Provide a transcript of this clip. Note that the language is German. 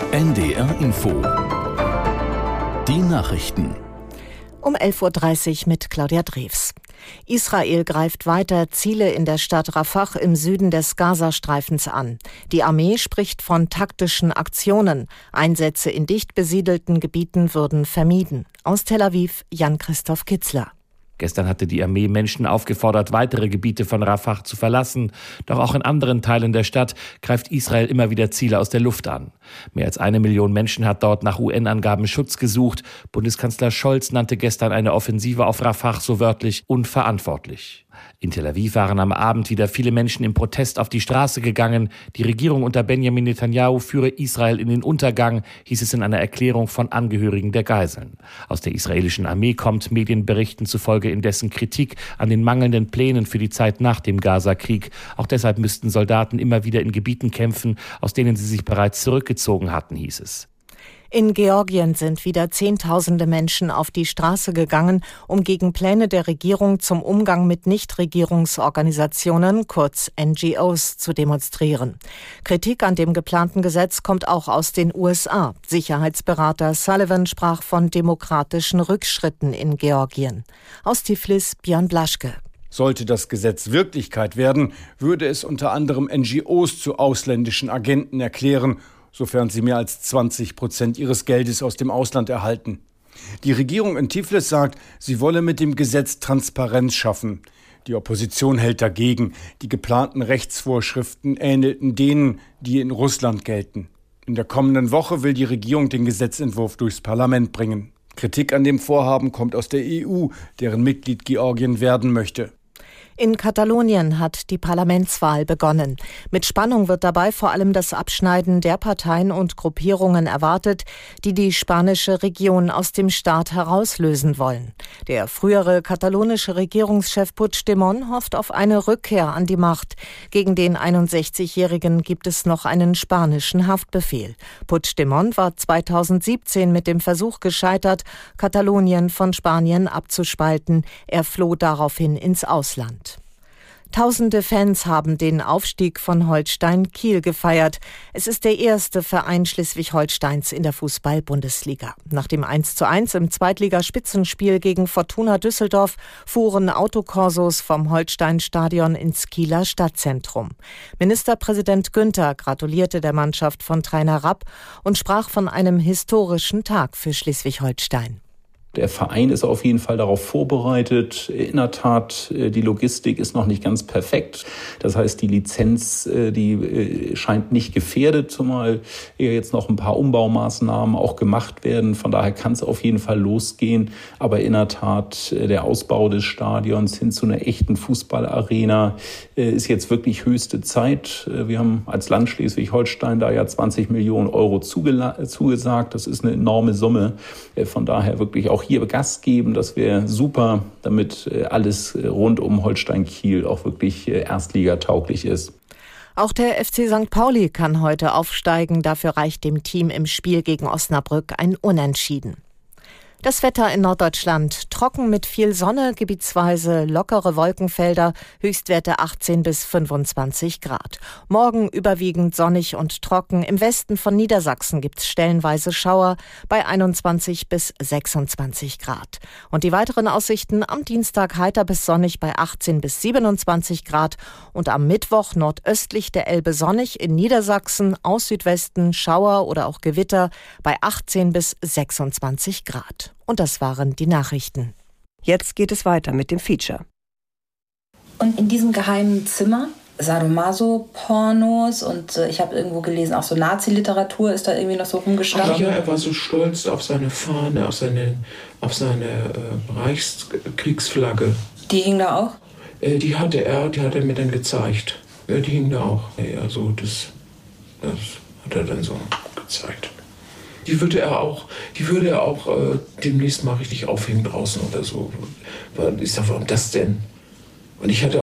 NDR Info. Die Nachrichten. Um 11.30 Uhr mit Claudia Drews. Israel greift weiter Ziele in der Stadt Rafah im Süden des Gazastreifens an. Die Armee spricht von taktischen Aktionen. Einsätze in dicht besiedelten Gebieten würden vermieden. Aus Tel Aviv, Jan-Christoph Kitzler. Gestern hatte die Armee Menschen aufgefordert, weitere Gebiete von Rafah zu verlassen. Doch auch in anderen Teilen der Stadt greift Israel immer wieder Ziele aus der Luft an. Mehr als 1 Million Menschen hat dort nach UN-Angaben Schutz gesucht. Bundeskanzler Scholz nannte gestern eine Offensive auf Rafah so wörtlich unverantwortlich. In Tel Aviv waren am Abend wieder viele Menschen im Protest auf die Straße gegangen. Die Regierung unter Benjamin Netanyahu führe Israel in den Untergang, hieß es in einer Erklärung von Angehörigen der Geiseln. Aus der israelischen Armee kommt Medienberichten zufolge indessen Kritik an den mangelnden Plänen für die Zeit nach dem Gaza-Krieg. Auch deshalb müssten Soldaten immer wieder in Gebieten kämpfen, aus denen sie sich bereits zurückgezogen hatten, hieß es. In Georgien sind wieder Zehntausende Menschen auf die Straße gegangen, um gegen Pläne der Regierung zum Umgang mit Nichtregierungsorganisationen, kurz NGOs, zu demonstrieren. Kritik an dem geplanten Gesetz kommt auch aus den USA. Sicherheitsberater Sullivan sprach von demokratischen Rückschritten in Georgien. Aus Tiflis Björn Blaschke. Sollte das Gesetz Wirklichkeit werden, würde es unter anderem NGOs zu ausländischen Agenten erklären, sofern sie mehr als 20% ihres Geldes aus dem Ausland erhalten. Die Regierung in Tiflis sagt, sie wolle mit dem Gesetz Transparenz schaffen. Die Opposition hält dagegen. Die geplanten Rechtsvorschriften ähnelten denen, die in Russland gelten. In der kommenden Woche will die Regierung den Gesetzentwurf durchs Parlament bringen. Kritik an dem Vorhaben kommt aus der EU, deren Mitglied Georgien werden möchte. In Katalonien hat die Parlamentswahl begonnen. Mit Spannung wird dabei vor allem das Abschneiden der Parteien und Gruppierungen erwartet, die die spanische Region aus dem Staat herauslösen wollen. Der frühere katalonische Regierungschef Puigdemont hofft auf eine Rückkehr an die Macht. Gegen den 61-Jährigen gibt es noch einen spanischen Haftbefehl. Puigdemont war 2017 mit dem Versuch gescheitert, Katalonien von Spanien abzuspalten. Er floh daraufhin ins Ausland. Tausende Fans haben den Aufstieg von Holstein Kiel gefeiert. Es ist der erste Verein Schleswig-Holsteins in der Fußball-Bundesliga. Nach dem 1:1 im Zweitligaspitzenspiel gegen Fortuna Düsseldorf fuhren Autokorsos vom Holstein-Stadion ins Kieler Stadtzentrum. Ministerpräsident Günther gratulierte der Mannschaft von Trainer Rapp und sprach von einem historischen Tag für Schleswig-Holstein. Der Verein ist auf jeden Fall darauf vorbereitet. In der Tat, die Logistik ist noch nicht ganz perfekt. Das heißt, die Lizenz, die scheint nicht gefährdet, zumal jetzt noch ein paar Umbaumaßnahmen auch gemacht werden. Von daher kann es auf jeden Fall losgehen. Aber in der Tat, der Ausbau des Stadions hin zu einer echten Fußballarena ist jetzt wirklich höchste Zeit. Wir haben als Land Schleswig-Holstein da ja 20 Millionen Euro zugesagt. Das ist eine enorme Summe. Von daher wirklich auch hier Gas geben, das wäre super, damit alles rund um Holstein-Kiel auch wirklich erstligatauglich ist. Auch der FC St. Pauli kann heute aufsteigen. Dafür reicht dem Team im Spiel gegen Osnabrück ein Unentschieden. Das Wetter in Norddeutschland: trocken mit viel Sonne, gebietsweise lockere Wolkenfelder, Höchstwerte 18 bis 25 Grad. Morgen überwiegend sonnig und trocken. Im Westen von Niedersachsen gibt's stellenweise Schauer bei 21 bis 26 Grad. Und die weiteren Aussichten: am Dienstag heiter bis sonnig bei 18 bis 27 Grad und am Mittwoch nordöstlich der Elbe sonnig, in Niedersachsen aus Südwesten Schauer oder auch Gewitter bei 18 bis 26 Grad. Und das waren die Nachrichten. Jetzt geht es weiter mit dem Feature. Und in diesem geheimen Zimmer, Sadomaso-Pornos und ich habe irgendwo gelesen, auch so Nazi-Literatur ist da irgendwie noch so rumgestanden. Ja, er war so stolz auf seine Fahne, auf seine Reichskriegsflagge. Die hing da auch? Die hat er mir dann gezeigt. Ja, die hing da auch. Ja, so das hat er dann so gezeigt. Die würde er auch demnächst mal richtig aufhängen draußen oder so. Ich sag, warum das denn? Und ich hatte